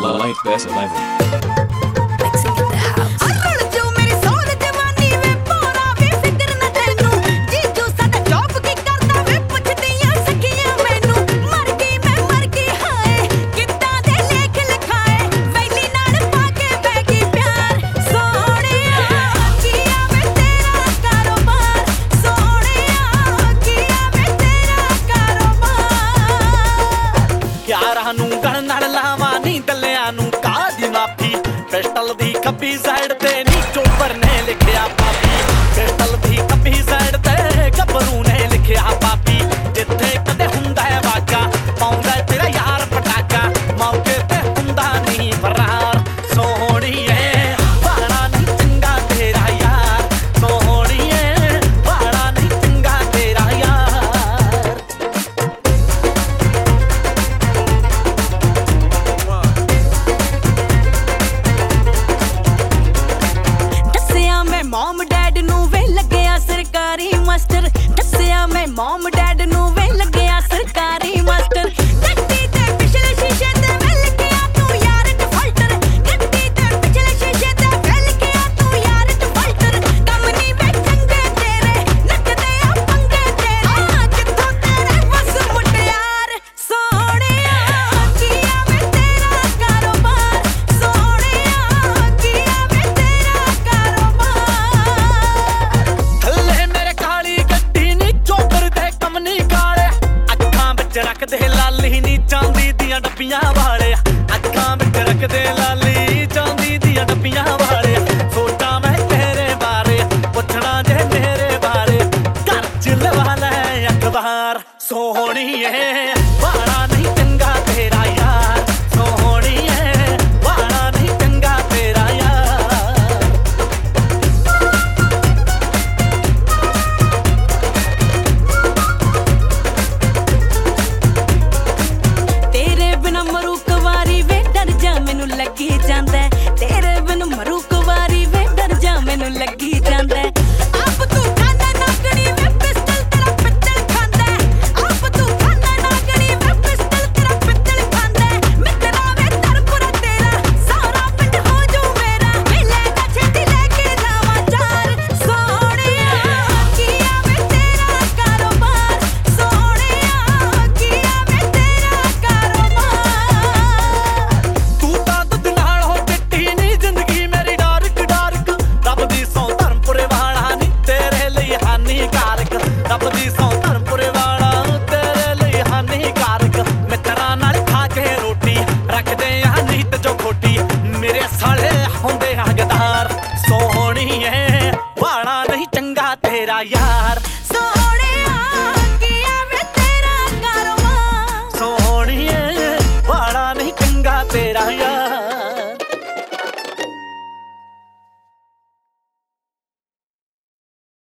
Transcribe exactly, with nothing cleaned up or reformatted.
Light Bass eleven. Mixing in the house. Arun ਜੋ ਮੇਰੀ ਸੋਲ ਜਵਾਨੀ ਵੇ ਪੋਰਾ ਵੇ ਫਿਕਰ ਨਾ ਤੈਨੂੰ ਜੀਜੂ ਸਾਡਾ ਜੌਬ ਕੀ ਕਰਦਾ ਵੇ ਪੁੱਛਦੀਆਂ ਸਖੀਆਂ ਮੈਨੂੰ ਮਰ ਗਈ ਮੈਂ ਮਰ ਗਈ ਹਾਏ ਕਿੱਦਾਂ ਦੇ ਲੇਖ ਲਿਖਾਏ ਵੈਲੀ ਨਾਲ ਪਾ ਕੇ ਬਹਿ ਗਈ ਪਿਆਰ ਸੋਹਣਿਆ ਕੀਆ ਵੇ ਤੇਰਾ ਕਾਰੋਬਾਰ ਸੋਹਣਿਆ ਕੀਆ ਵੇ ਤੇਰਾ ਕਾਰੋਬਾਰ ਯਾਰਾਂ ਨੂੰ ਗਣ ਨਾਲ ਲਾਵਾਂ ਨੀ ਦਲਿਆਂ ਨੂੰ ਕਾਦੀ ਮਾਫੀ ਪਿਸਟਲ ਦੀ ਖੱਬੀ ਸਾਈਡ ਤੇ ਨੀ ਚੋਬਰ ਨੇ ਲਿਖਿਆ ਪਾਪੀ ਪਿਸਟਲ ਦੀ ਖੱਬੀ ਸਾਈਡ ਤੇ ਗੱਭਰੂ ਨੇ ਲਿਖਿਆ ਪਾਪੀ ਜਿੱਥੇ ਕਦੇ ਹੁੰਦਾ ਹੈ ਵਾਕਾ ਪਾਉਂਦਾ ਤੇਰਾ ਯਾਰ ਪਟਾਕਾ ਮੌਕੇ ਤੇ ਹੁੰਦਾ ਨਹੀਂ ਫਰਾਰ ਸੋਹਣੀਏ ਬਾਣਾ ਨਹੀਂ ਚੰਗਾ ਤੇਰਾ ਯਾਰ ਸੋਹਣੀਏ ਬਾਣਾ ਨਹੀਂ ਚੰਗਾ ਤੇਰਾ ਯਾਰ ਦੱਸਿਆ ਮੈਂ ਮਮ ਡੈਡ ਨੂੰ ਵੇ ਲੱਗਿਆ ਸਰਕਾਰੀ ਮਾਸਟਰ ਦੱਸਿਆ ਮੈਂ ਮਮ ਡੈਡ ਨੂੰ ਵੇ ਲੱਗਿਆ ਸਰਕਾਰੀ ਮਾਸਟਰ ਗੱਡੀ ਤੇ ਪਿਛਲੇ ਸ਼ੀਸ਼ੇ ਤੇ ਵੇ ਲਿਖਿਆ ਤੂੰ ਯਾਰ ਡਿਫਾਲਟਰ ਗੱਡੀ ਤੇ ਪਿਛਲੇ ਸ਼ੀਸ਼ੇ ਤੇ ਵੇ ਲਿਖਿਆ ਤੂੰ ਯਾਰ ਡਿਫਾਲਟਰ ਕੰਮ ਨਹੀਂ ਵੇ ਚੰਗੇ ਤੇਰੇ ਨੱਚਦੇ ਆ ਪੰਗੇ ਤੇਰੇ ਆ ਕਿੱਥੋਂ ਤੇਰੇ ਬਸ ਮੁਟਿਆਰ ਸੋਹਣਿਆ ਕੀਆ ਵੇ ਤੇਰਾ ਕਾਰੋਬਾਰ ਸੋਹਣਿਆ ਕੀਆ ਵੇ ਤੇਰਾ ਕਾਰੋਬਾਰ ਥੱਲੇ ਮੇਰੇ ਕਾਲੀ ਗੱਡੀ ਨੀ ਚੋਬਰ ਦੇ ਕੰਮ ਨੀ ਕਾਲੇ ਅੱਖਾਂ ਵਿੱਚ ਰੱਖਦੇ ਲਾਲੀ ਨੀ ਚਾਂਦੀ ਦੀਆਂ ਡੱਬੀਆਂ ਵਾਲੇ ਅੱਖਾਂ ਵਿੱਚ ਰੱਖਦੇ ਲਾਲੀ ਚਾਂਦੀ ਦੀਆਂ ਡੱਬੀਆਂ ਵਾਲੇ ਸੋਚਾਂ ਮੈਂ ਤੇਰੇ ਬਾਰੇ ਪੁੱਛਣਾ ਜੇ ਮੇਰੇ ਬਾਰੇ ਘਰ ਚ ਲਵਾ ਲੈ ਅਖਬਾਰ ਸੋਹਣੀਏ ਬਾਣਾ ਨਹੀਂ ਚੰਗਾ ਤੇਰਾ ਯਾਰ ਸੋਹਣੀਏ ਬਾਣਾ ਨਹੀਂ ਚੰਗਾ ਤੇਰਾ ਯਾਰ ਤੇਰੇ ਬਿਨ ਮਰੂ ਕੁਵਾਰੀ ਵੇ ਡਰ ਜਾ ਮੈਨੂੰ ਲੱਗੀ ਜਾਂਦਾ ਤੇਰੇ ਬਿਨ ਮਰੂ ਕੁਵਾਰੀ ਵੇ ਡਰ ਜਾ ਮੈਨੂੰ ਲੱਗੀ ਜਾਂਦਾ ਆਪ ਤੂੰ ਖਾਨਾ ਨਾਗਣੀ ਵੇ ਪਿਸਟਲ ਤੇਰਾ ਪਿੱਤਲ ਖਾਂਦਾ ਆਪ ਤੂੰ ਖਾਨਾ ਨਾਗਣੀ ਵੇ ਪਿਸਟਲ ਤੇਰਾ ਪਿੱਤਲ ਖਾਂਦਾ ਮਿੱਤਰਾ ਵੇ ਤਰਪੁਰਾ ਤੇਰਾ ਸਾਰਾ ਪਿੰਡ ਹੋ ਜੂ ਮੇਰਾ ਮਿਲੇ ਦਾ ਛੇਤੀ ਲੈ ਕੇ ਜਾਵਾਂ ਚਾਰ ਸੋਹਣਿਆ ਕੀਆ ਵੇ ਤੇਰਾ ਕਾਰੋਬਾਰ ਸੋਹਣਿਆ ਕੀਆ ਵੇ ਤੇਰਾ ਕਾਰੋਬਾਰ ਤੂੰ ਤਾਂ ਦੁੱਧ ਨਾਲ ਹੋ ਚਿੱਟੀ ਨੀ ਜ਼ਿੰਦਗੀ ਮੇਰੀ ਡਾਰਕ ਡਾਰਕ ਰੱਬ ਦੀ ਸੌ ਧਰਮਪੁਰੇ ਵਾਲਾ ਨੀ ਤੇਰੇ ਲਈ ਹਾਨੀਕਾਰਕ ਰੱਬ ਦੀ ਸੌ ਧਰਮਪੁਰੇ ਵਾਲਾ ਤੇਰੇ ਲਈ ਹਾਨੀਕਾਰਕ ਮਿੱਤਰਾਂ ਨਾਲ ਖਾ ਕੇ ਰੋਟੀ ਰੱਖਦੇ ਆ ਨੀਤ ਜੋ ਖੋਟੀ ਮੇਰੇ ਸਾਲੇ ਹੁੰਦੇ ਆ ਗਦਾਰ ਸੋਹਣੀਏ ਬਾਣਾ ਨਹੀਂ ਚੰਗਾ ਤੇਰਾ ਯਾਰ